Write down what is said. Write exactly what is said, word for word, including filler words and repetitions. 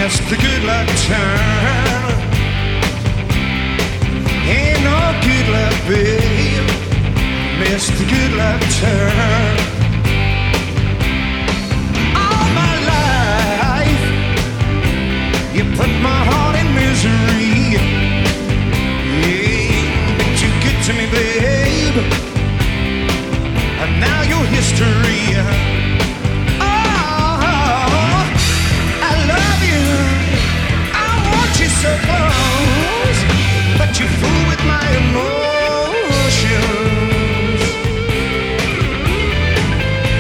missed the good luck turn. Ain't no good luck, babe. Missed the good luck turn.